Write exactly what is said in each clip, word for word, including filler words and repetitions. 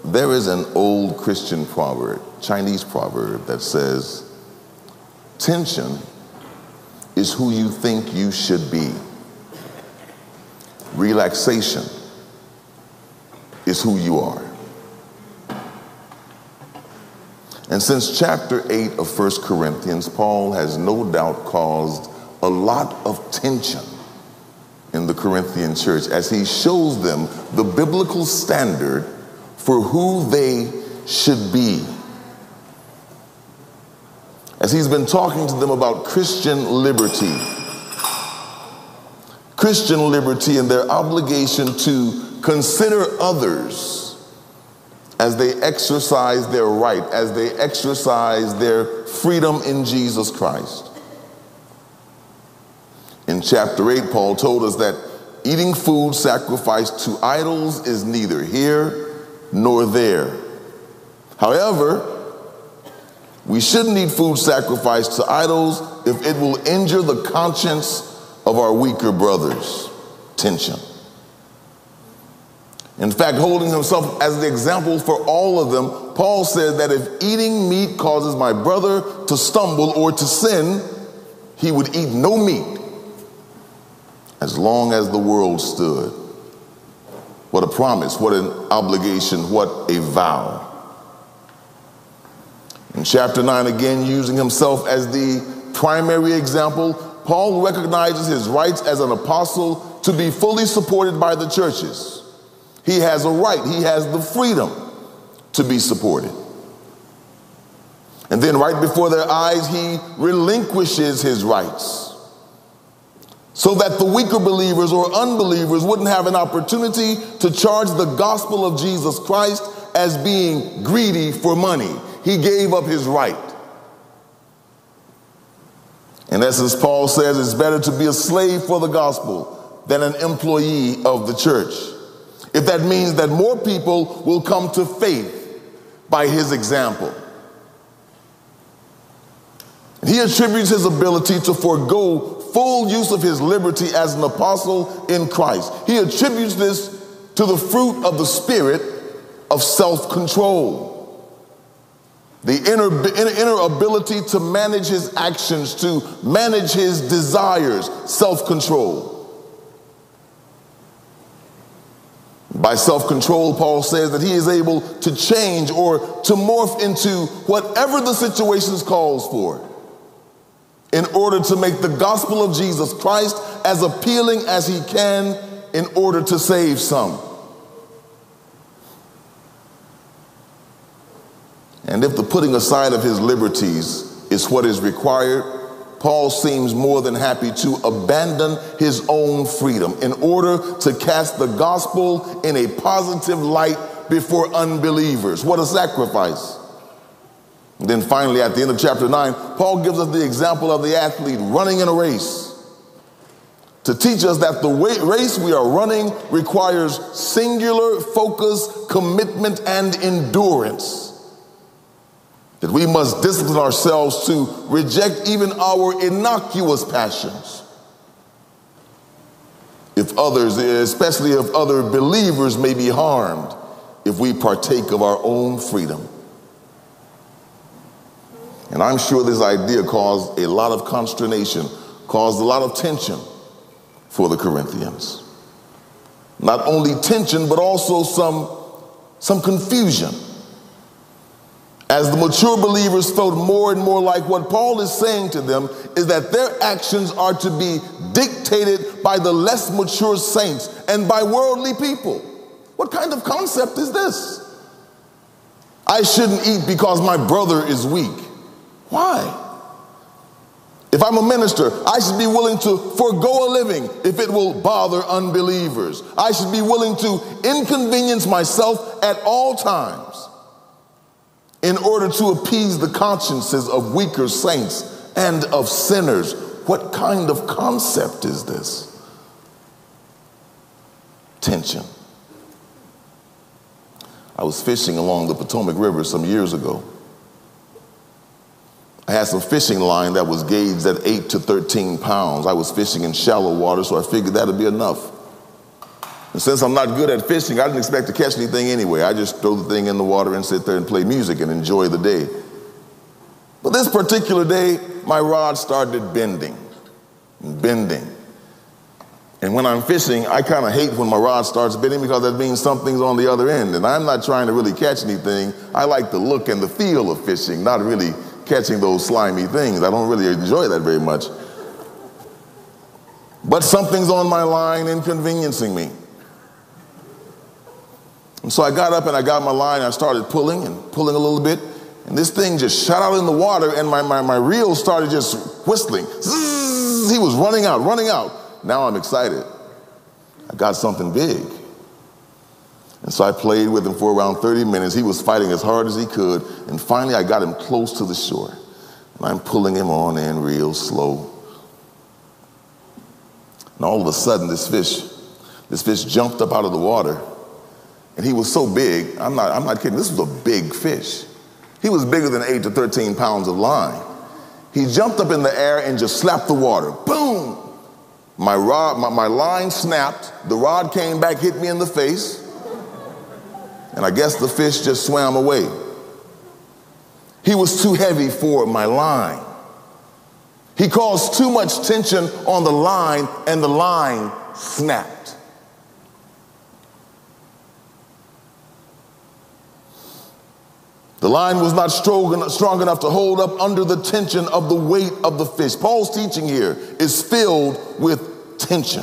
There is an old Christian proverb, Chinese proverb, that says, tension is who you think you should be. Relaxation is who you are. And since chapter eight of First Corinthians, Paul has no doubt caused a lot of tension in the Corinthian church as he shows them the biblical standard for who they should be. As he's been talking to them about Christian liberty, Christian liberty and their obligation to consider others as they exercise their right, as they exercise their freedom in Jesus Christ. In chapter eight, Paul told us that eating food sacrificed to idols is neither here nor there. However, we shouldn't eat food sacrificed to idols if it will injure the conscience of our weaker brothers. Tension. In fact, holding himself as the example for all of them, Paul said that if eating meat causes my brother to stumble or to sin, he would eat no meat as long as the world stood. What a promise, what an obligation, what a vow. In chapter nine, again, using himself as the primary example, Paul recognizes his rights as an apostle to be fully supported by the churches. He has a right, he has the freedom to be supported. And then right before their eyes, he relinquishes his rights so that the weaker believers or unbelievers wouldn't have an opportunity to charge the gospel of Jesus Christ as being greedy for money. He gave up his right. In essence, Paul says it's better to be a slave for the gospel than an employee of the church, if that means that more people will come to faith by his example. He attributes his ability to forego full use of his liberty as an apostle in Christ. He attributes this to the fruit of the spirit of self-control. The inner, inner, inner ability to manage his actions, to manage his desires, self-control. By self-control, Paul says that he is able to change or to morph into whatever the situation calls for in order to make the gospel of Jesus Christ as appealing as he can in order to save some. And if the putting aside of his liberties is what is required, Paul seems more than happy to abandon his own freedom in order to cast the gospel in a positive light before unbelievers. What a sacrifice. And then finally, at the end of chapter nine, Paul gives us the example of the athlete running in a race to teach us that the race we are running requires singular focus, commitment, and endurance. That we must discipline ourselves to reject even our innocuous passions. If others, especially if other believers, may be harmed if we partake of our own freedom. And I'm sure this idea caused a lot of consternation, caused a lot of tension for the Corinthians. Not only tension, but also some, some confusion, as the mature believers felt more and more like what Paul is saying to them is that their actions are to be dictated by the less mature saints and by worldly people. What kind of concept is this? I shouldn't eat because my brother is weak. Why? If I'm a minister, I should be willing to forego a living if it will bother unbelievers. I should be willing to inconvenience myself at all times in order to appease the consciences of weaker saints and of sinners. What kind of concept is this? Tension. I was fishing along the Potomac River some years ago. I had some fishing line that was gauged at eight to thirteen pounds. I was fishing in shallow water, so I figured that'd be enough. And since I'm not good at fishing, I didn't expect to catch anything anyway. I just throw the thing in the water and sit there and play music and enjoy the day. But this particular day, my rod started bending and bending. And when I'm fishing, I kind of hate when my rod starts bending because that means something's on the other end. And I'm not trying to really catch anything. I like the look and the feel of fishing, not really catching those slimy things. I don't really enjoy that very much. But something's on my line inconveniencing me. And so I got up and I got my line and I started pulling and pulling a little bit. And this thing just shot out in the water and my, my, my reel started just whistling. Zzz, he was running out, running out. Now I'm excited. I got something big. And so I played with him for around thirty minutes. He was fighting as hard as he could. And finally I got him close to the shore. And I'm pulling him on in real slow. And all of a sudden this fish, this fish jumped up out of the water. And he was so big, I'm not, I'm not kidding, this was a big fish. He was bigger than eight to thirteen pounds of line. He jumped up in the air and just slapped the water. Boom! My rod, my, my line snapped. The rod came back, hit me in the face. And I guess the fish just swam away. He was too heavy for my line. He caused too much tension on the line and the line snapped. The line was not strong, strong enough to hold up under the tension of the weight of the fish. Paul's teaching here is filled with tension.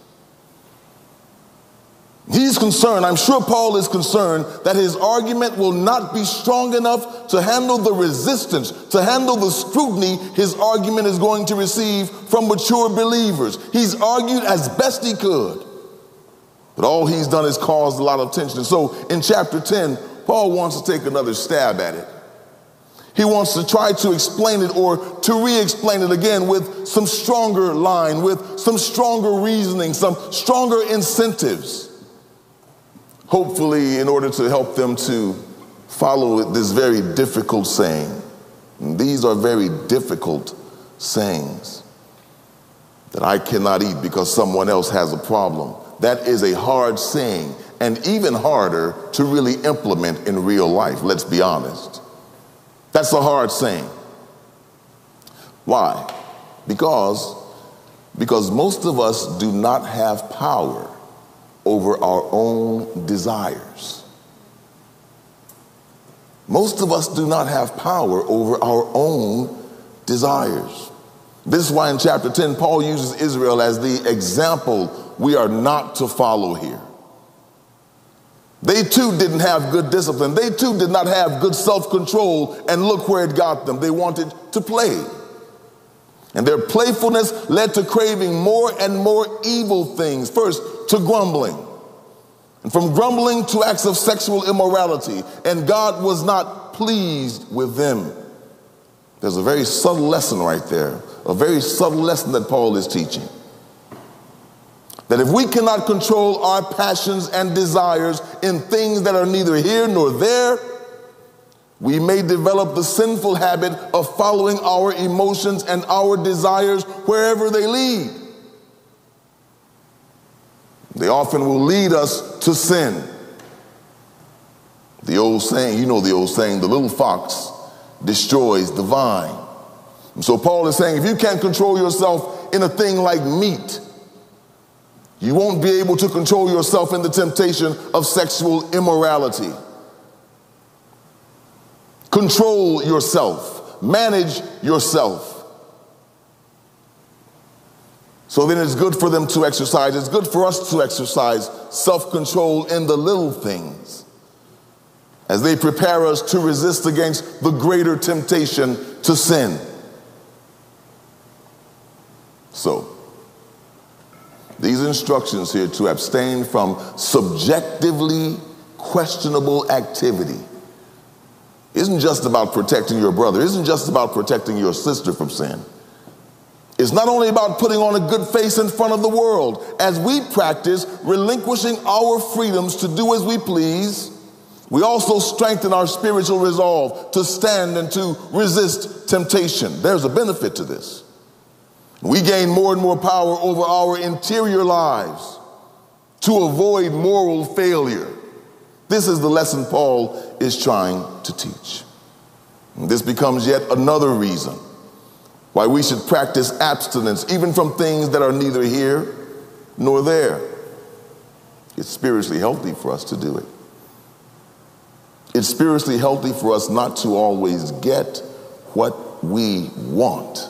He's concerned, I'm sure Paul is concerned, that his argument will not be strong enough to handle the resistance, to handle the scrutiny his argument is going to receive from mature believers. He's argued as best he could, but all he's done is caused a lot of tension. And so in chapter ten, Paul wants to take another stab at it. He wants to try to explain it or to re-explain it again with some stronger line, with some stronger reasoning, some stronger incentives. Hopefully in order to help them to follow this very difficult saying. And these are very difficult sayings that I cannot eat because someone else has a problem. That is a hard saying. And even harder to really implement in real life, let's be honest. That's a hard saying. Why? Because, because most of us do not have power over our own desires. Most of us do not have power over our own desires. This is why in chapter ten, Paul uses Israel as the example we are not to follow here. They too didn't have good discipline. They too did not have good self-control, and look where it got them. They wanted to play. And their playfulness led to craving more and more evil things. First, to grumbling. And from grumbling to acts of sexual immorality. And God was not pleased with them. There's a very subtle lesson right there. A very subtle lesson that Paul is teaching. That if we cannot control our passions and desires in things that are neither here nor there, we may develop the sinful habit of following our emotions and our desires wherever they lead. They often will lead us to sin. The old saying, you know the old saying, the little fox destroys the vine. And so Paul is saying, if you can't control yourself in a thing like meat, you won't be able to control yourself in the temptation of sexual immorality. Control yourself. Manage yourself. So then it's good for them to exercise. It's good for us to exercise self-control in the little things as they prepare us to resist against the greater temptation to sin. So, these instructions here to abstain from subjectively questionable activity isn't just about protecting your brother, isn't just about protecting your sister from sin. It's not only about putting on a good face in front of the world as we practice relinquishing our freedoms to do as we please. We also strengthen our spiritual resolve to stand and to resist temptation. There's a benefit to this. We gain more and more power over our interior lives to avoid moral failure. This is the lesson Paul is trying to teach. And this becomes yet another reason why we should practice abstinence, even from things that are neither here nor there. It's spiritually healthy for us to do it. It's spiritually healthy for us not to always get what we want.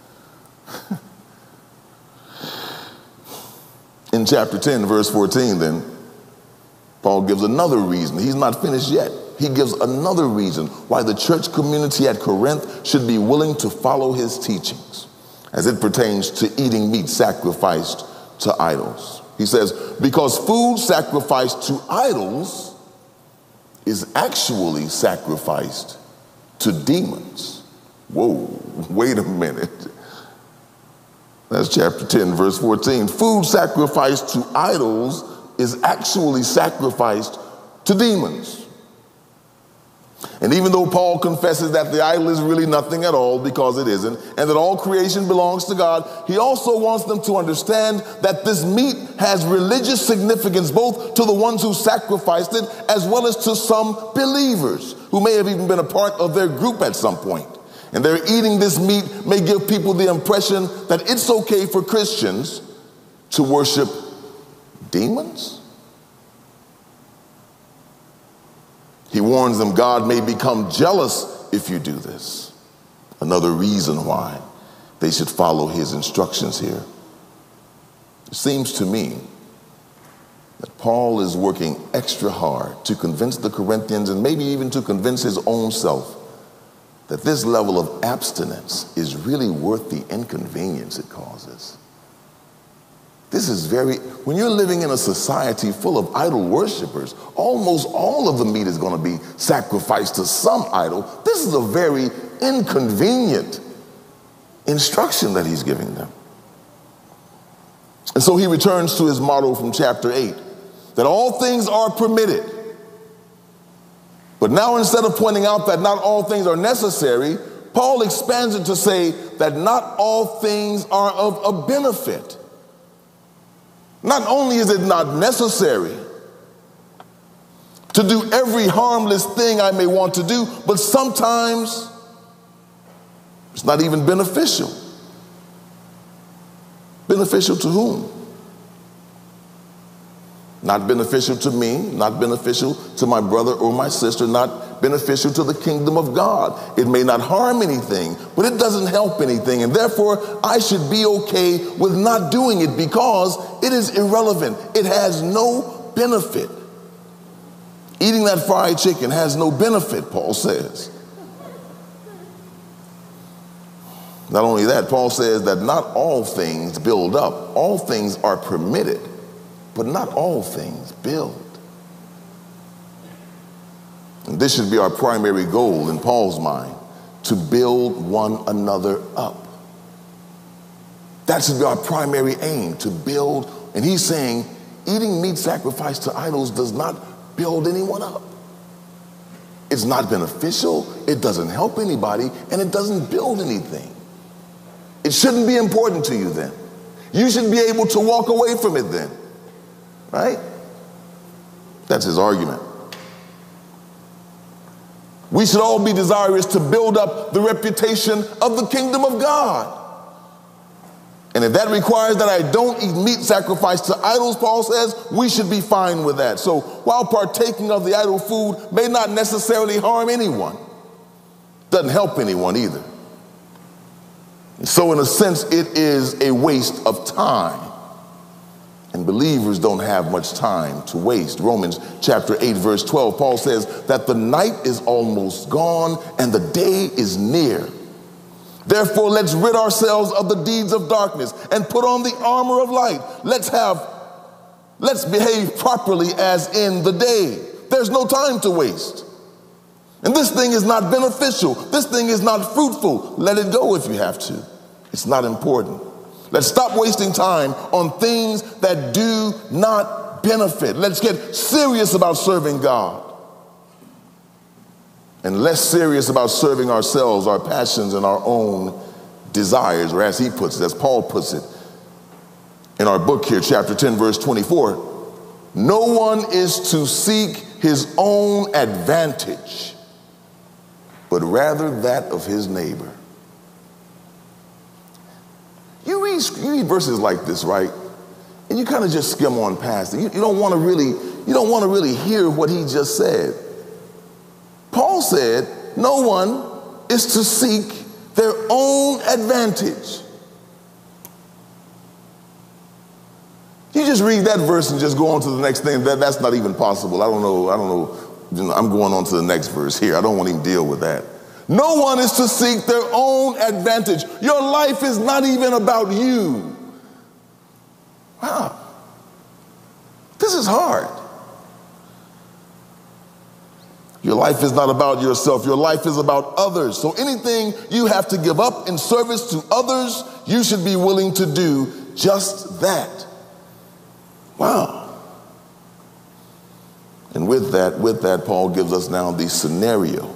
In chapter ten, verse fourteen, then, Paul gives another reason. He's not finished yet. He gives another reason why the church community at Corinth should be willing to follow his teachings as it pertains to eating meat sacrificed to idols. He says, because food sacrificed to idols is actually sacrificed to demons. Whoa, wait a minute. That's chapter ten, verse fourteen. Food sacrificed to idols is actually sacrificed to demons. And even though Paul confesses that the idol is really nothing at all, because it isn't, and that all creation belongs to God, he also wants them to understand that this meat has religious significance both to the ones who sacrificed it as well as to some believers who may have even been a part of their group at some point. And their eating this meat may give people the impression that it's okay for Christians to worship demons. He warns them God may become jealous if you do this. Another reason why they should follow his instructions here. It seems to me that Paul is working extra hard to convince the Corinthians, and maybe even to convince his own self, that this level of abstinence is really worth the inconvenience it causes. This is very, when you're living in a society full of idol worshipers, almost all of the meat is going to be sacrificed to some idol. This is a very inconvenient instruction that he's giving them. And so he returns to his motto from chapter eight, that all things are permitted. But now, instead of pointing out that not all things are necessary, Paul expands it to say that not all things are of a benefit. Not only is it not necessary to do every harmless thing I may want to do, but sometimes it's not even beneficial. Beneficial to whom? Not beneficial to me, not beneficial to my brother or my sister, not beneficial to the kingdom of God. It may not harm anything, but it doesn't help anything. And therefore, I should be okay with not doing it because it is irrelevant. It has no benefit. Eating that fried chicken has no benefit, Paul says. Not only that, Paul says that not all things build up. All things are permitted, but not all things build. And this should be our primary goal in Paul's mind, to build one another up. That should be our primary aim, to build. And he's saying eating meat sacrificed to idols does not build anyone up. It's not beneficial, it doesn't help anybody, and it doesn't build anything. It shouldn't be important to you then. You should be able to walk away from it then. Right? That's his argument. We should all be desirous to build up the reputation of the kingdom of God. And if that requires that I don't eat meat sacrificed to idols, Paul says, we should be fine with that. So while partaking of the idol food may not necessarily harm anyone, doesn't help anyone either. And so in a sense, it is a waste of time. And believers don't have much time to waste. Romans chapter eight, verse twelve, Paul says that the night is almost gone and the day is near. Therefore, let's rid ourselves of the deeds of darkness and put on the armor of light. Let's have, let's behave properly as in the day. There's no time to waste. And this thing is not beneficial. This thing is not fruitful. Let it go if you have to. It's not important. Let's stop wasting time on things that do not benefit. Let's get serious about serving God. And less serious about serving ourselves, our passions, and our own desires, or as he puts it, as Paul puts it in our book here, chapter ten, verse twenty-four. No one is to seek his own advantage, but rather that of his neighbor. You read, you read verses like this, right? And you kind of just skim on past it. You, you don't want to really, you don't want to really hear what he just said. Paul said, no one is to seek their own advantage. You just read that verse and just go on to the next thing. That, that's not even possible. I don't know. I don't know. You know, I'm going on to the next verse here. I don't want to even deal with that. No one is to seek their own advantage. Your life is not even about you. Wow. This is hard. Your life is not about yourself. Your life is about others. So anything you have to give up in service to others, you should be willing to do just that. Wow. And with that, with that, Paul gives us now the scenario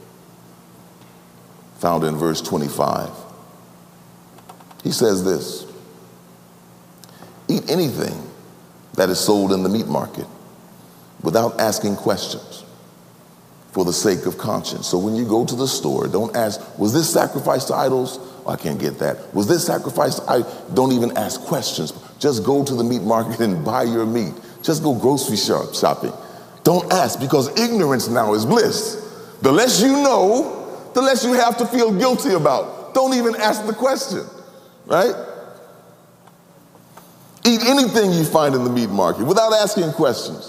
found in verse twenty-five. He says this: eat anything that is sold in the meat market without asking questions for the sake of conscience. So when you go to the store, don't ask, was this sacrificed to idols? Oh, I can't get that. Was this sacrificed? I don't even ask questions. Just go to the meat market and buy your meat. Just go grocery shop shopping. Don't ask, because ignorance now is bliss. The less you know, the less you have to feel guilty about. Don't even ask the question, right? Eat anything you find in the meat market without asking questions.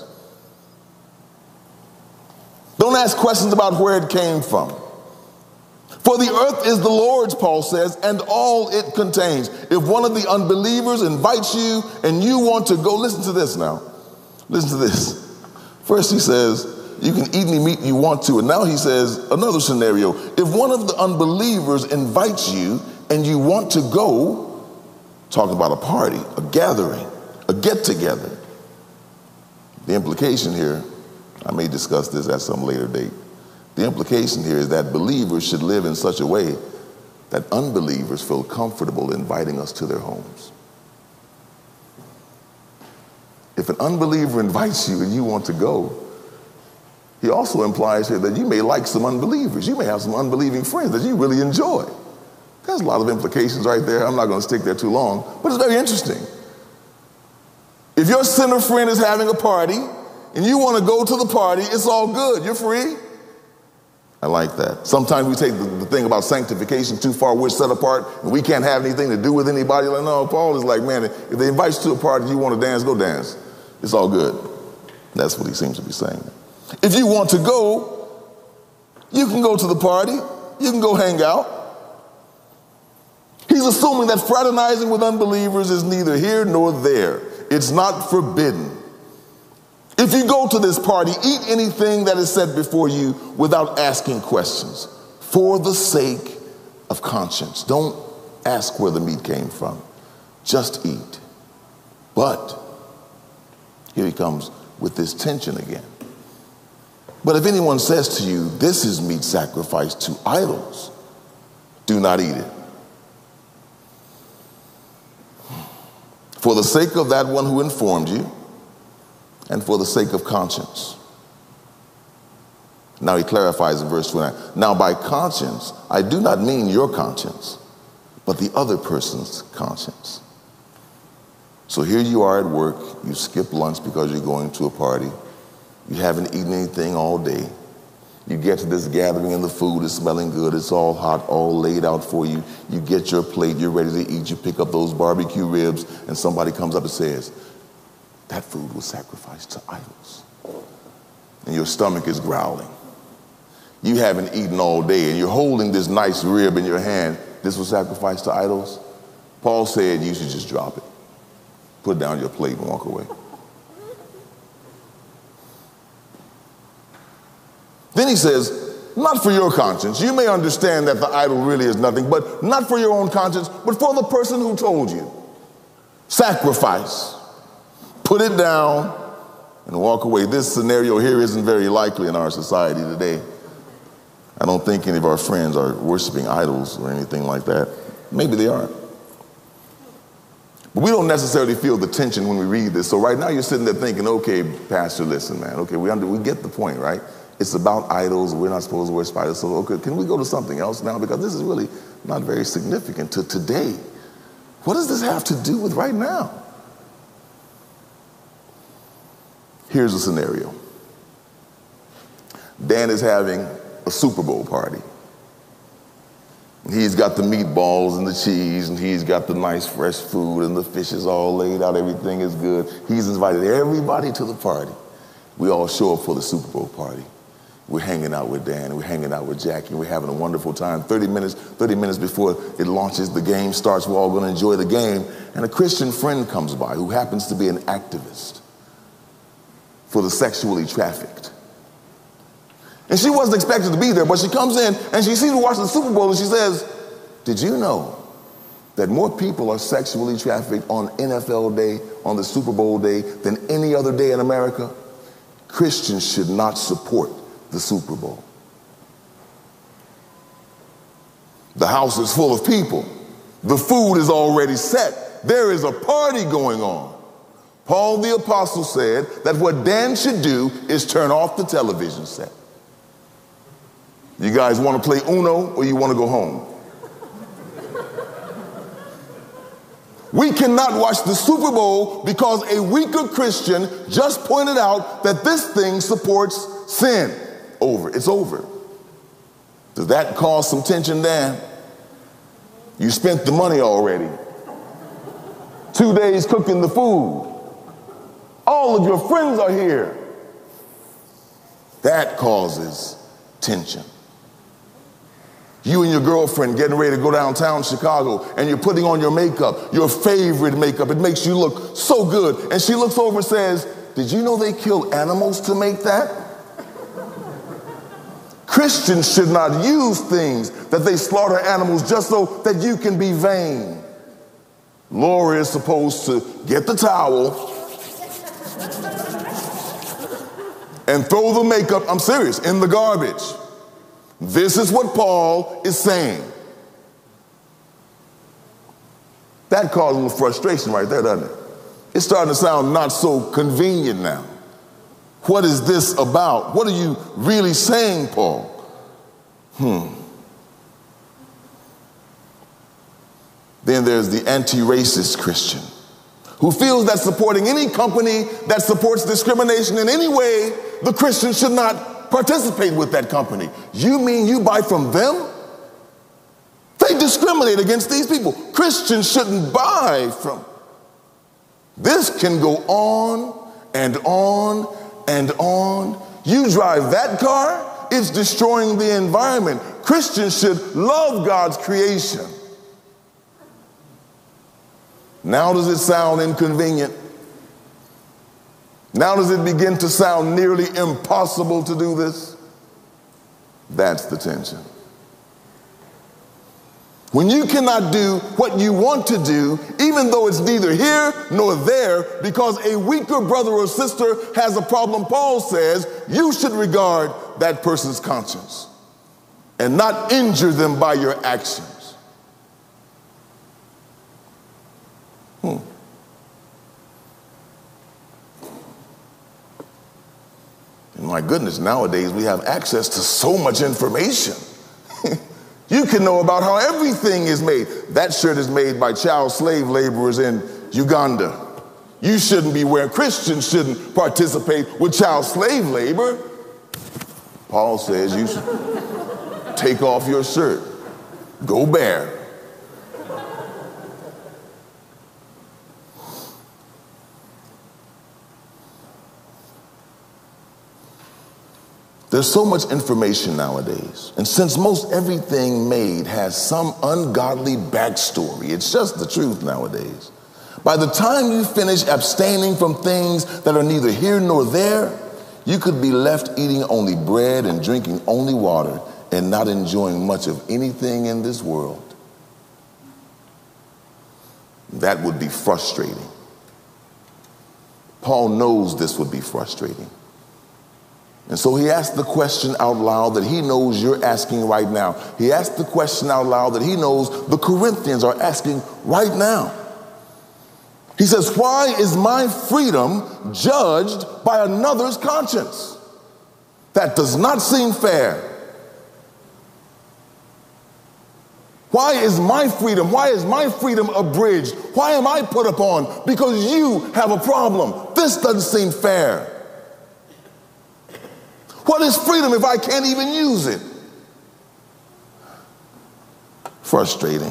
Don't ask questions about where it came from. For the earth is the Lord's, Paul says, and all it contains. If one of the unbelievers invites you and you want to go, listen to this now. Listen to this. First he says, you can eat any meat you want to. And now he says another scenario. If one of the unbelievers invites you and you want to go, talking about a party, a gathering, a get-together. The implication here, I may discuss this at some later date. The implication here is that believers should live in such a way that unbelievers feel comfortable inviting us to their homes. If an unbeliever invites you and you want to go, he also implies here that you may like some unbelievers. You may have some unbelieving friends that you really enjoy. There's a lot of implications right there. I'm not going to stick there too long, but it's very interesting. If your sinner friend is having a party and you want to go to the party, it's all good. You're free. I like that. Sometimes we take the, the thing about sanctification too far. We're set apart and we can't have anything to do with anybody. Like, no, Paul is like, man, if they invite you to a party, you want to dance, go dance. It's all good. That's what he seems to be saying. If you want to go, you can go to the party. You can go hang out. He's assuming that fraternizing with unbelievers is neither here nor there. It's not forbidden. If you go to this party, eat anything that is set before you without asking questions for the sake of conscience. Don't ask where the meat came from. Just eat. But here he comes with this tension again. But if anyone says to you, this is meat sacrificed to idols, do not eat it. For the sake of that one who informed you, and for the sake of conscience. Now he clarifies in verse twenty-nine. Now by conscience, I do not mean your conscience, but the other person's conscience. So here you are at work, you skip lunch because you're going to a party. You haven't eaten anything all day. You get to this gathering and the food is smelling good. It's all hot, all laid out for you. You get your plate, you're ready to eat. You pick up those barbecue ribs and somebody comes up and says, that food was sacrificed to idols. And your stomach is growling. You haven't eaten all day and you're holding this nice rib in your hand. This was sacrificed to idols. Paul said you should just drop it. Put down your plate and walk away. Then he says, not for your conscience. You may understand that the idol really is nothing, but not for your own conscience, but for the person who told you. Sacrifice. Put it down and walk away. This scenario here isn't very likely in our society today. I don't think any of our friends are worshiping idols or anything like that. Maybe they are. But we don't necessarily feel the tension when we read this. So right now you're sitting there thinking, okay, Pastor, listen, man. Okay, we under, we get the point, right? It's about idols. We're not supposed to wear spiders. So, okay, can we go to something else now? Because this is really not very significant to today. What does this have to do with right now? Here's a scenario. Dan is having a Super Bowl party. He's got the meatballs and the cheese, and he's got the nice fresh food, and the fish is all laid out. Everything is good. He's invited everybody to the party. We all show up for the Super Bowl party. We're hanging out with Dan, we're hanging out with Jackie, we're having a wonderful time. thirty minutes, thirty minutes before it launches, the game starts, we're all gonna enjoy the game, and a Christian friend comes by who happens to be an activist for the sexually trafficked. And she wasn't expected to be there, but she comes in and she sees me watching the Super Bowl and she says, did you know that more people are sexually trafficked on N F L day, on the Super Bowl day, than any other day in America? Christians should not support the Super Bowl. The house is full of people. The food is already set. There is a party going on. Paul the Apostle said that what Dan should do is turn off the television set. You guys want to play Uno or you want to go home? We cannot watch the Super Bowl because a weaker Christian just pointed out that this thing supports sin. Over. It's over. Does that cause some tension, Dan? You spent the money already. Two days cooking the food. All of your friends are here. That causes tension. You and your girlfriend getting ready to go downtown Chicago and you're putting on your makeup, your favorite makeup. It makes you look so good. And she looks over and says, did you know they kill animals to make that? Christians should not use things that they slaughter animals just so that you can be vain. Laura is supposed to get the towel and throw the makeup, I'm serious, in the garbage. This is what Paul is saying. That causes a little frustration right there, doesn't it? It's starting to sound not so convenient now. What is this about? What are you really saying, Paul? Hmm. Then there's the anti-racist Christian who feels that supporting any company that supports discrimination in any way, the Christian should not participate with that company. You mean you buy from them? They discriminate against these people. Christians shouldn't buy from. This can go on and on and on. You drive that car, it's destroying the environment. Christians should love God's creation. Now does it sound inconvenient? Now does it begin to sound nearly impossible to do this? That's the tension. When you cannot do what you want to do, even though it's neither here nor there, because a weaker brother or sister has a problem, Paul says, you should regard that person's conscience and not injure them by your actions. Hmm. And my goodness, nowadays we have access to so much information. You can know about how everything is made. That shirt is made by child slave laborers in Uganda. You shouldn't be wearing, Christians shouldn't participate with child slave labor. Paul says you should take off your shirt, go bare. There's so much information nowadays. And since most everything made has some ungodly backstory, it's just the truth nowadays. By the time you finish abstaining from things that are neither here nor there, you could be left eating only bread and drinking only water and not enjoying much of anything in this world. That would be frustrating. Paul knows this would be frustrating. And so he asked the question out loud that he knows you're asking right now. He asked the question out loud that he knows the Corinthians are asking right now. He says, why is my freedom judged by another's conscience? That does not seem fair. Why is my freedom, why is my freedom abridged? Why am I put upon? Because you have a problem. This doesn't seem fair. What is freedom if I can't even use it? Frustrating.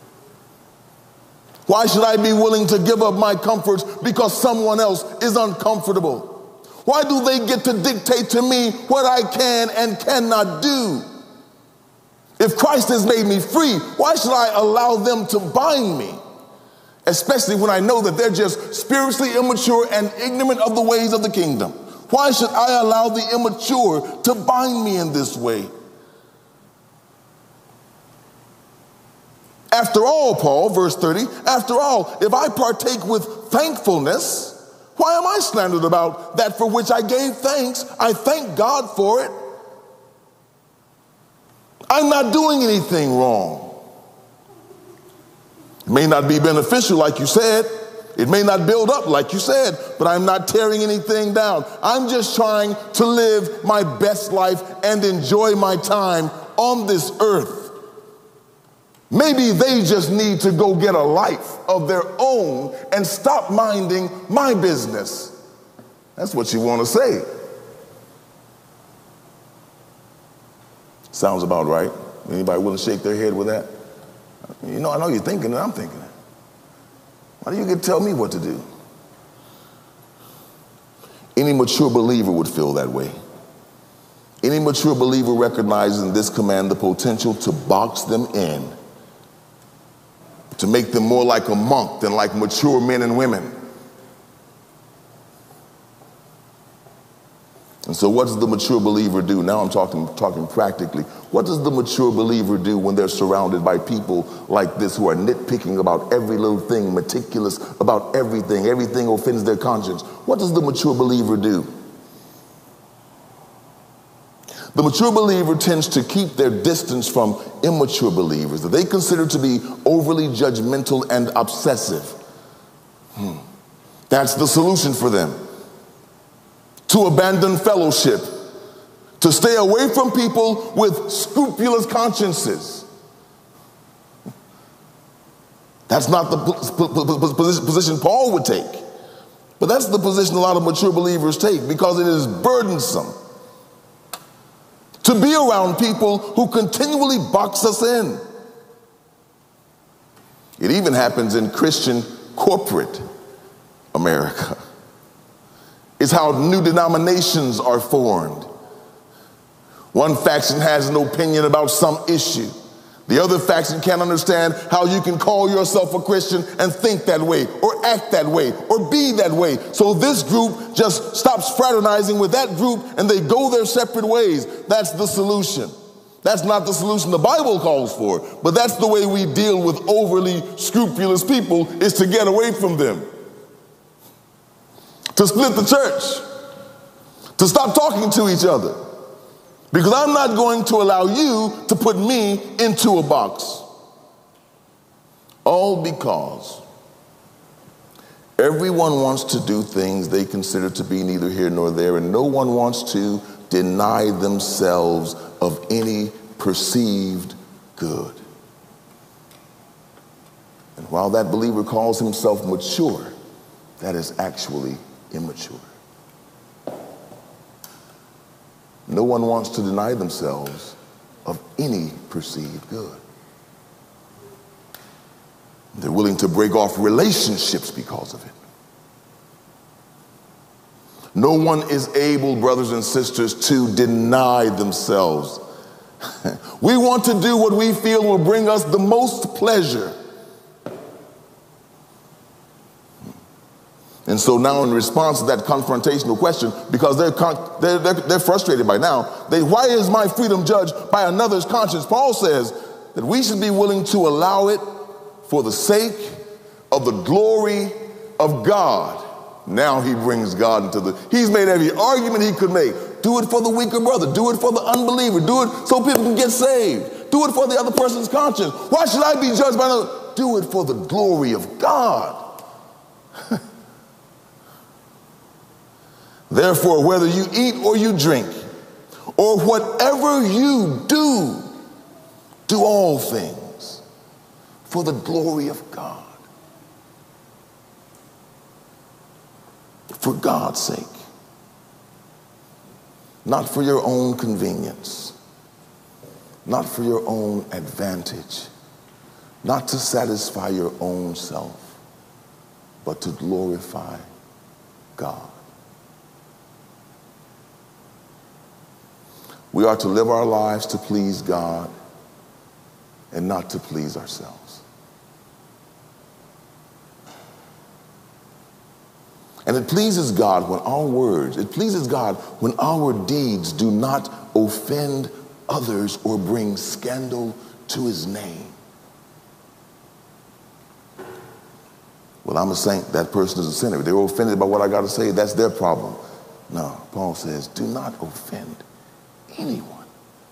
Why should I be willing to give up my comforts because someone else is uncomfortable? Why do they get to dictate to me what I can and cannot do? If Christ has made me free, why should I allow them to bind me? Especially when I know that they're just spiritually immature and ignorant of the ways of the kingdom. Why should I allow the immature to bind me in this way? After all, Paul, verse thirty, after all, if I partake with thankfulness, why am I slandered about that for which I gave thanks? I thank God for it. I'm not doing anything wrong. It may not be beneficial, like you said. It may not build up, like you said, but I'm not tearing anything down. I'm just trying to live my best life and enjoy my time on this earth. Maybe they just need to go get a life of their own and stop minding my business. That's what you want to say. Sounds about right. Anybody willing to shake their head with that? You know, I know you're thinking it, I'm thinking it. Why do you get to tell me what to do? Any mature believer would feel that way. Any mature believer recognizes in this command the potential to box them in, to make them more like a monk than like mature men and women. And so what does the mature believer do? Now I'm talking, talking practically. What does the mature believer do when they're surrounded by people like this who are nitpicking about every little thing, meticulous about everything, everything offends their conscience? What does the mature believer do? The mature believer tends to keep their distance from immature believers that they consider to be overly judgmental and obsessive. Hmm. That's the solution for them. To abandon fellowship, to stay away from people with scrupulous consciences. That's not the position Paul would take, but that's the position a lot of mature believers take because it is burdensome to be around people who continually box us in. It even happens in Christian corporate America. It's how new denominations are formed. One faction has an opinion about some issue. The other faction can't understand how you can call yourself a Christian and think that way, or act that way, or be that way. So this group just stops fraternizing with that group and they go their separate ways. That's the solution. That's not the solution the Bible calls for, but that's the way we deal with overly scrupulous people, is to get away from them. To split the church, to stop talking to each other, because I'm not going to allow you to put me into a box. All because everyone wants to do things they consider to be neither here nor there, and no one wants to deny themselves of any perceived good. And while that believer calls himself mature, that is actually immature. No one wants to deny themselves of any perceived good. They're willing to break off relationships because of it. No one is able, brothers and sisters, to deny themselves. We want to do what we feel will bring us the most pleasure. And so now in response to that confrontational question, because they're, con- they're, they're, they're frustrated by now, they, why is my freedom judged by another's conscience? Paul says that we should be willing to allow it for the sake of the glory of God. Now he brings God into the, he's made every argument he could make. Do it for the weaker brother. Do it for the unbeliever. Do it so people can get saved. Do it for the other person's conscience. Why should I be judged by another? Do it for the glory of God. Therefore, whether you eat or you drink, or whatever you do, do all things for the glory of God. For God's sake. Not for your own convenience. Not for your own advantage. Not to satisfy your own self, but to glorify God. We are to live our lives to please God and not to please ourselves. And it pleases God when our words, it pleases God when our deeds do not offend others or bring scandal to his name. Well, I'm a saint, that person is a sinner. If they're offended by what I got to say, that's their problem. No, Paul says, do not offend anyone.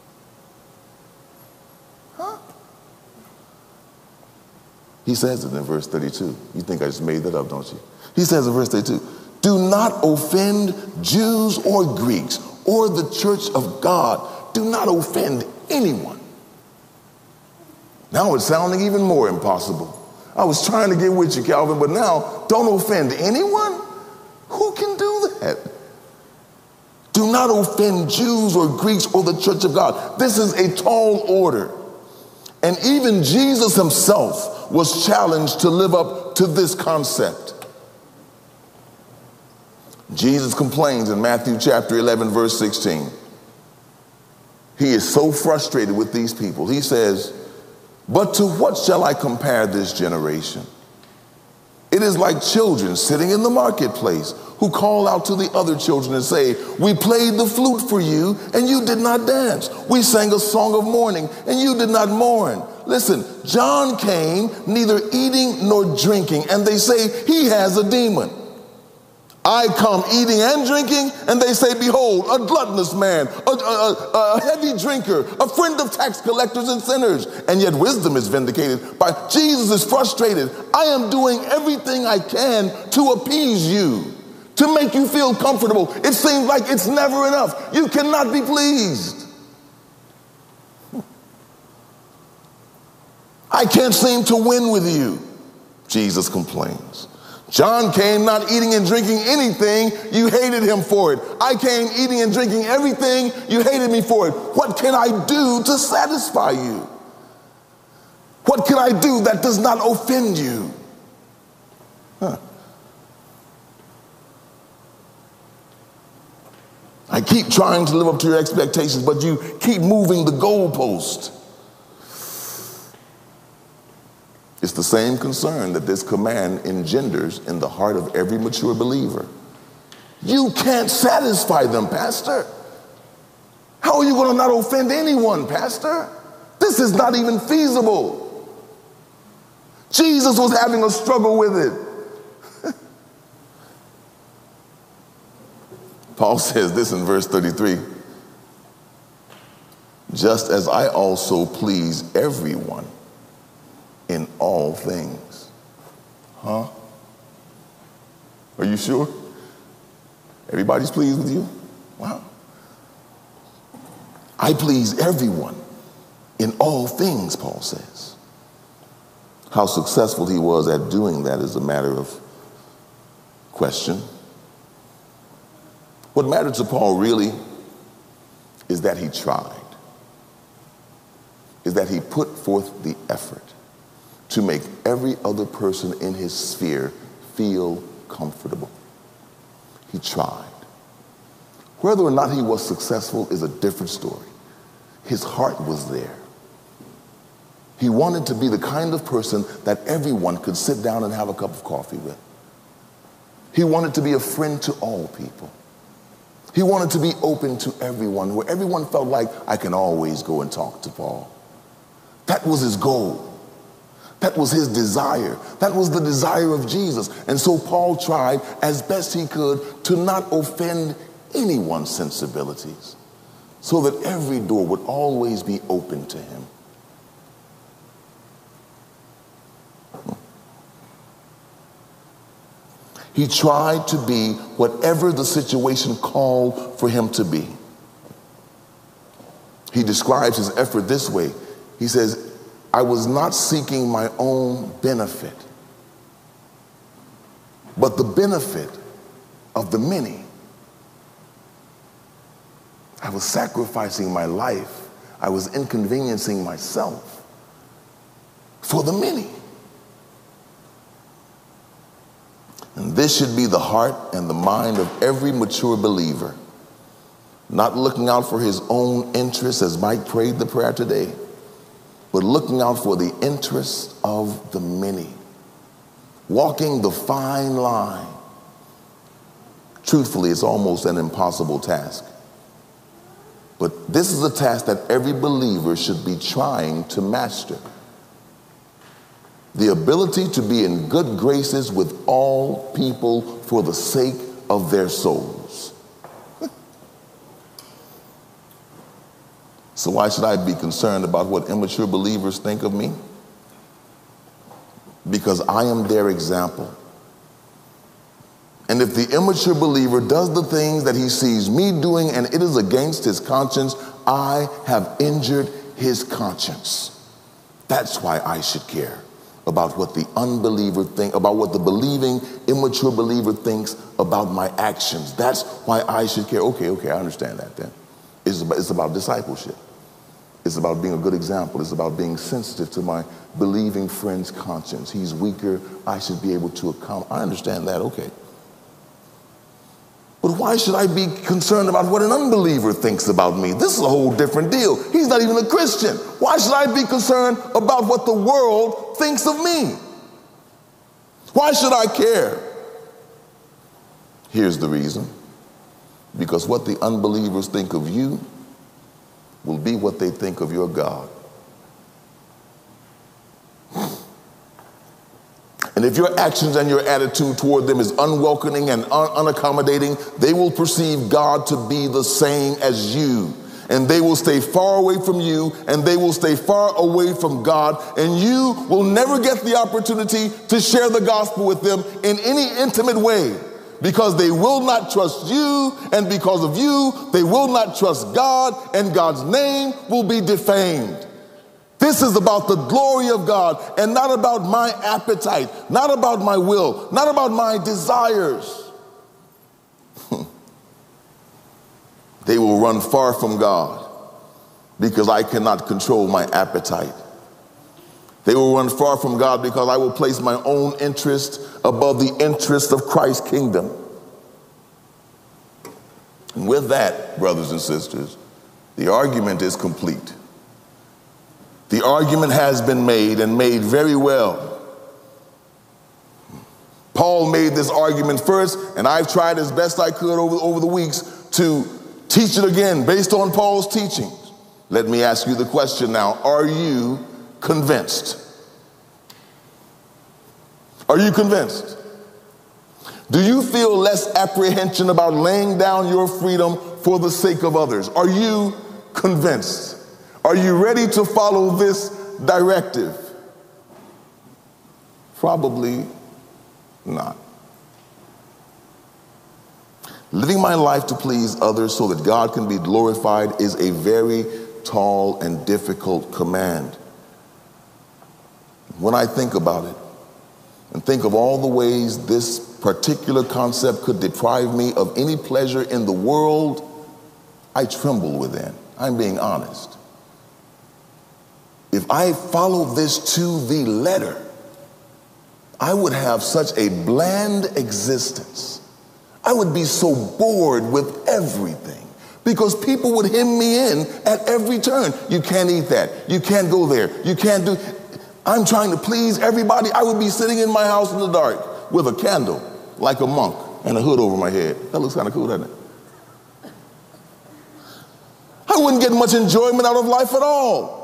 Huh? He says it in verse thirty-two. You think I just made that up, don't you? He says in verse thirty-two, do not offend Jews or Greeks or the church of God. Do not offend anyone. Now it's sounding even more impossible. I was trying to get with you, Calvin, but now don't offend anyone? Who can do that? Do not offend Jews or Greeks or the church of God. This is a tall order. And even Jesus himself was challenged to live up to this concept. Jesus complains in Matthew chapter eleven, verse sixteen. He is so frustrated with these people. He says, but to what shall I compare this generation? It is like children sitting in the marketplace who call out to the other children and say, we played the flute for you and you did not dance. We sang a song of mourning and you did not mourn. Listen, John came neither eating nor drinking, and they say he has a demon. I come eating and drinking, and they say, behold, a gluttonous man, a, a, a heavy drinker, a friend of tax collectors and sinners. And yet wisdom is vindicated by Jesus is frustrated. I am doing everything I can to appease you, to make you feel comfortable. It seems like it's never enough. You cannot be pleased. I can't seem to win with you, Jesus complains. John came not eating and drinking anything, you hated him for it. I came eating and drinking everything, you hated me for it. What can I do to satisfy you? What can I do that does not offend you? Huh. I keep trying to live up to your expectations, but you keep moving the goalpost. It's the same concern that this command engenders in the heart of every mature believer. You can't satisfy them, Pastor. How are you going to not offend anyone, Pastor? This is not even feasible. Jesus was having a struggle with it. Paul says this in verse thirty-three. Just as I also please everyone in all things. Huh? Are you sure? Everybody's pleased with you? Wow. I please everyone in all things, Paul says. How successful he was at doing that is a matter of question. What mattered to Paul really is that he tried, is that he put forth the effort to make every other person in his sphere feel comfortable. He tried. Whether or not he was successful is a different story. His heart was there. He wanted to be the kind of person that everyone could sit down and have a cup of coffee with. He wanted to be a friend to all people. He wanted to be open to everyone, where everyone felt like I can always go and talk to Paul. That was his goal. That was his desire. That was the desire of Jesus. And so Paul tried as best he could to not offend anyone's sensibilities, so that every door would always be open to him. He tried to be whatever the situation called for him to be. He describes his effort this way. He says, I was not seeking my own benefit, but the benefit of the many. I was sacrificing my life. I was inconveniencing myself for the many. And this should be the heart and the mind of every mature believer, not looking out for his own interests, as Mike prayed the prayer today, but looking out for the interests of the many, walking the fine line. Truthfully, it's almost an impossible task. But this is a task that every believer should be trying to master. The ability to be in good graces with all people for the sake of their souls. So why should I be concerned about what immature believers think of me? Because I am their example. And if the immature believer does the things that he sees me doing and it is against his conscience, I have injured his conscience. That's why I should care about what the unbeliever think, about what the believing immature believer thinks about my actions. That's why I should care. Okay, okay, I understand that then. It's about, it's about discipleship. It's about being a good example. It's about being sensitive to my believing friend's conscience. He's weaker. I should be able to account. I understand that, okay. But why should I be concerned about what an unbeliever thinks about me? This is a whole different deal. He's not even a Christian. Why should I be concerned about what the world thinks of me? Why should I care? Here's the reason. Because what the unbelievers think of you will be what they think of your God. And if your actions and your attitude toward them is unwelcoming and un- unaccommodating, they will perceive God to be the same as you. And they will stay far away from you, and they will stay far away from God, and you will never get the opportunity to share the gospel with them in any intimate way, because they will not trust you, and because of you, they will not trust God, and God's name will be defamed. This is about the glory of God and not about my appetite, not about my will, not about my desires. They will run far from God because I cannot control my appetite. They will run far from God because I will place my own interest above the interest of Christ's kingdom. And with that, brothers and sisters, the argument is complete. The argument has been made, and made very well. Paul made this argument first, and I've tried as best I could over, over the weeks to teach it again based on Paul's teachings. Let me ask you the question now. Are you convinced? Are you convinced? Do you feel less apprehension about laying down your freedom for the sake of others? Are you convinced? Are you ready to follow this directive? Probably not. Living my life to please others so that God can be glorified is a very tall and difficult command. When I think about it and think of all the ways this particular concept could deprive me of any pleasure in the world, I tremble within. I'm being honest. If I followed this to the letter, I would have such a bland existence. I would be so bored with everything because people would hem me in at every turn. You can't eat that. You can't go there. You can't do. I'm trying to please everybody. I would be sitting in my house in the dark with a candle like a monk and a hood over my head. That looks kind of cool, doesn't it? I wouldn't get much enjoyment out of life at all.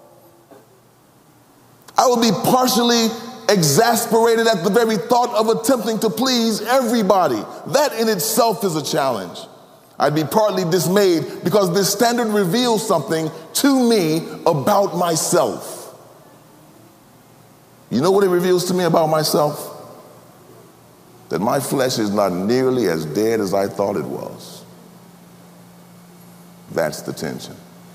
I would be partially exasperated at the very thought of attempting to please everybody. That in itself is a challenge. I'd be partly dismayed because this standard reveals something to me about myself. You know what it reveals to me about myself? that my flesh is not nearly as dead as I thought it was. That's the tension.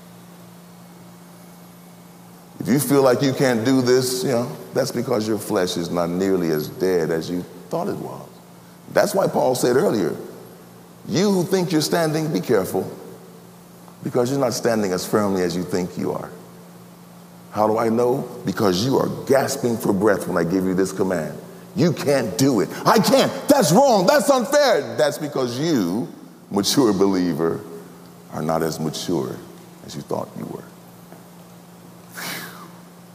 If you feel like you can't do this, you know, that's because your flesh is not nearly as dead as you thought it was. That's why Paul said earlier, you who think you're standing, be careful, because you're not standing as firmly as you think you are. How do I know? Because you are gasping for breath when I give you this command. You can't do it. I can't. That's wrong. That's unfair. That's because you, mature believer, are not as mature as you thought you were. Whew.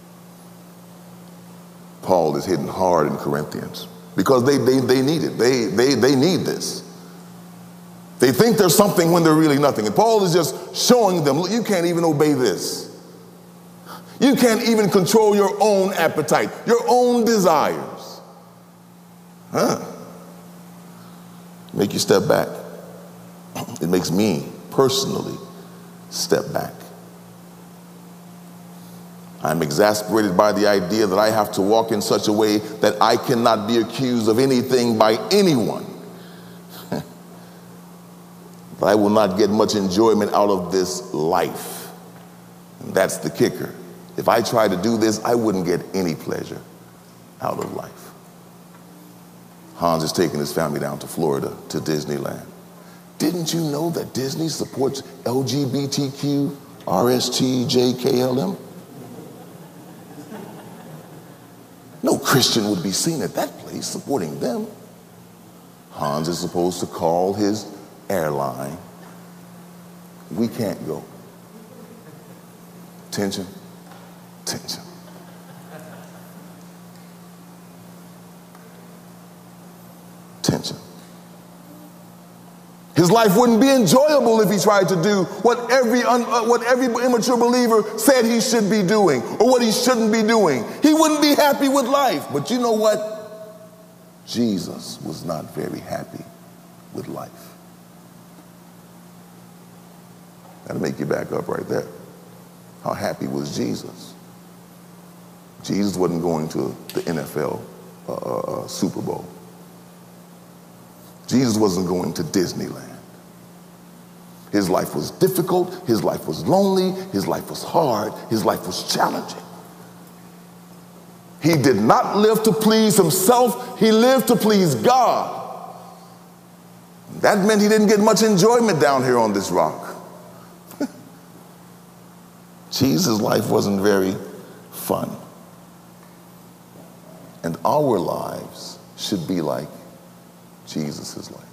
Paul is hitting hard in Corinthians because they, they, they need it. They, they, they need this. They think there's something when they're really nothing. And Paul is just showing them, look, you can't even obey this. You can't even control your own appetite, your own desires. Huh? Make you step back. It makes me personally step back. I'm exasperated by the idea that I have to walk in such a way that I cannot be accused of anything by anyone. But I will not get much enjoyment out of this life. And that's the kicker. If I tried to do this, I wouldn't get any pleasure out of life. Hans is taking his family down to Florida, to Disneyland. Didn't you know that Disney supports L G B T Q, R S T, J K L M? No Christian would be seen at that place supporting them. Hans is supposed to call his airline. We can't go. Tension, tension. Tension. His life wouldn't be enjoyable if he tried to do what every un, uh, what every immature believer said he should be doing or what he shouldn't be doing. He wouldn't be happy with life. But you know what? Jesus was not very happy with life. That'll make you back up right there. How happy was Jesus? Jesus wasn't going to the N F L uh, uh, Super Bowl. Jesus wasn't going to Disneyland. His life was difficult, his life was lonely, his life was hard, his life was challenging. He did not live to please himself, he lived to please God. That meant he didn't get much enjoyment down here on this rock. Jesus' life wasn't very fun. And our lives should be like Jesus' life.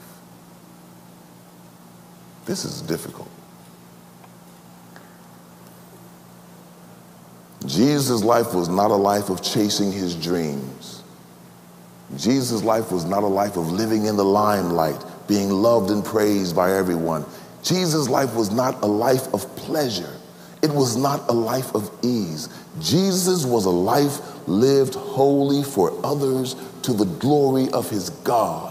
This is difficult. Jesus' life was not a life of chasing his dreams. Jesus' life was not a life of living in the limelight, being loved and praised by everyone. Jesus' life was not a life of pleasure. It was not a life of ease. Jesus was a life lived wholly for others to the glory of his God.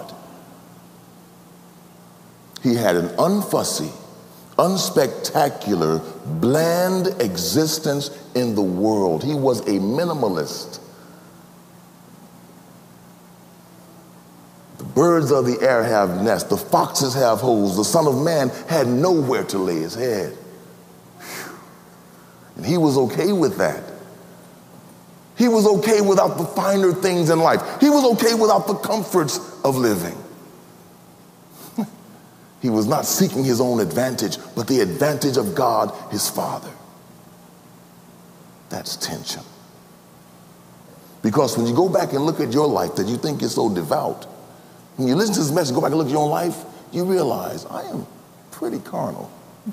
He had an unfussy, unspectacular, bland existence in the world. He was a minimalist. The birds of the air have nests. The foxes have holes. The Son of Man had nowhere to lay his head. Whew. And he was okay with that. He was okay without the finer things in life. He was okay without the comforts of living. He was not seeking his own advantage, but the advantage of God, his Father. That's tension. Because when you go back and look at your life that you think is so devout, when you listen to this message, go back and look at your own life, you realize I am pretty carnal.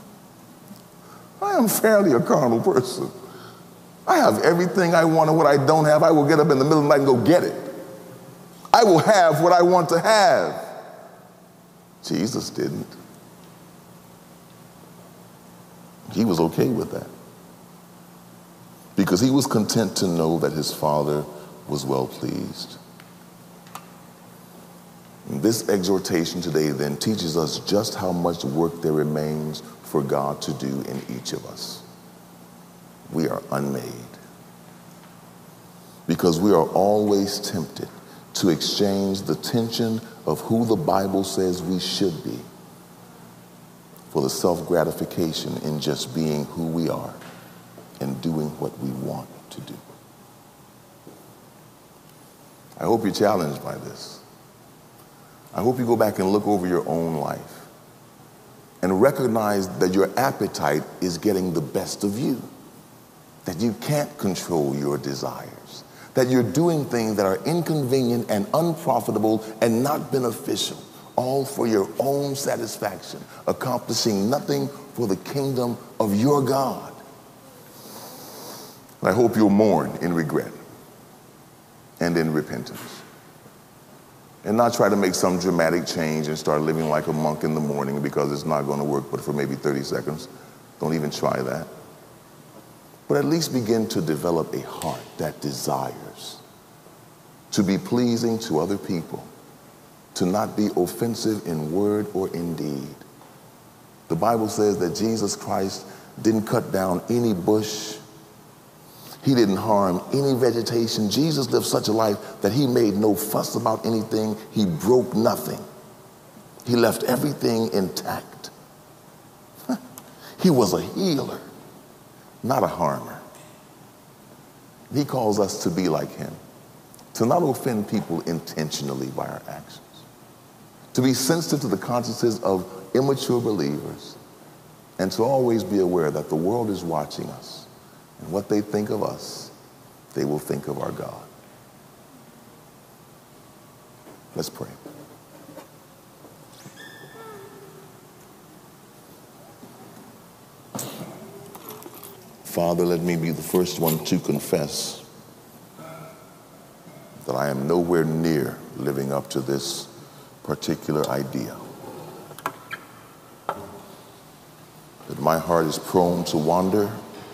I am fairly a carnal person. I have everything I want, and what I don't have, I will get up in the middle of the night and go get it. I will have what I want to have. Jesus didn't. He was okay with that because he was content to know that his Father was well pleased. And this exhortation today then teaches us just how much work there remains for God to do in each of us. We are unmade because we are always tempted to exchange the tension of who the Bible says we should be, for the self-gratification in just being who we are and doing what we want to do. I hope you're challenged by this. I hope you go back and look over your own life and recognize that your appetite is getting the best of you, that you can't control your desires, that you're doing things that are inconvenient and unprofitable and not beneficial, all for your own satisfaction, accomplishing nothing for the kingdom of your God. And I hope you'll mourn in regret and in repentance, and not try to make some dramatic change and start living like a monk in the morning, because it's not going to work but for maybe thirty seconds. Don't even try that. But at least begin to develop a heart that desires to be pleasing to other people, to not be offensive in word or in deed. The Bible says that Jesus Christ didn't cut down any bush. He didn't harm any vegetation. Jesus lived such a life that he made no fuss about anything. He broke nothing. He left everything intact. He was a healer, not a harmer. He calls us to be like him, to not offend people intentionally by our actions, to be sensitive to the consciences of immature believers, and to always be aware that the world is watching us. And what they think of us, they will think of our God. Let's pray. Father, let me be the first one to confess that I am nowhere near living up to this particular idea. That my heart is prone to wander,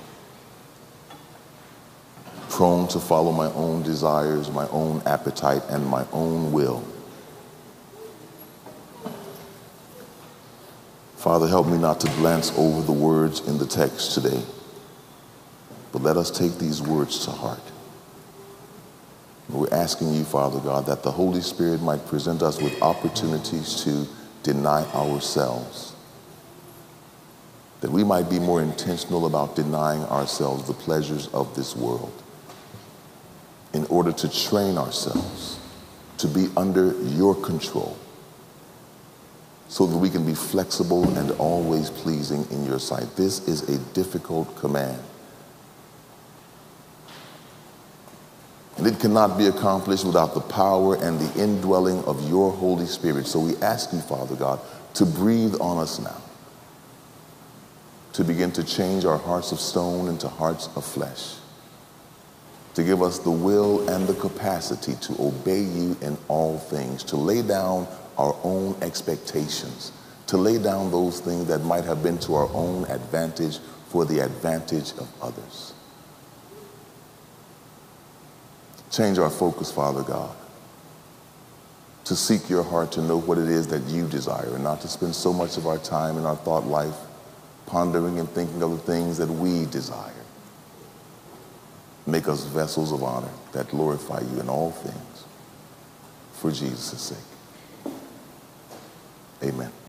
prone to follow my own desires, my own appetite, and my own will. Father, help me not to glance over the words in the text today, but let us take these words to heart. We're asking you, Father God, that the Holy Spirit might present us with opportunities to deny ourselves, that we might be more intentional about denying ourselves the pleasures of this world, in order to train ourselves to be under your control, so that we can be flexible and always pleasing in your sight. This is a difficult command, and it cannot be accomplished without the power and the indwelling of your Holy Spirit. So we ask you, Father God, to breathe on us now, to begin to change our hearts of stone into hearts of flesh, to give us the will and the capacity to obey you in all things, to lay down our own expectations, to lay down those things that might have been to our own advantage for the advantage of others. Change our focus, Father God, to seek your heart, to know what it is that you desire, and not to spend so much of our time in our thought life pondering and thinking of the things that we desire. Make us vessels of honor that glorify you in all things, for Jesus' sake. Amen.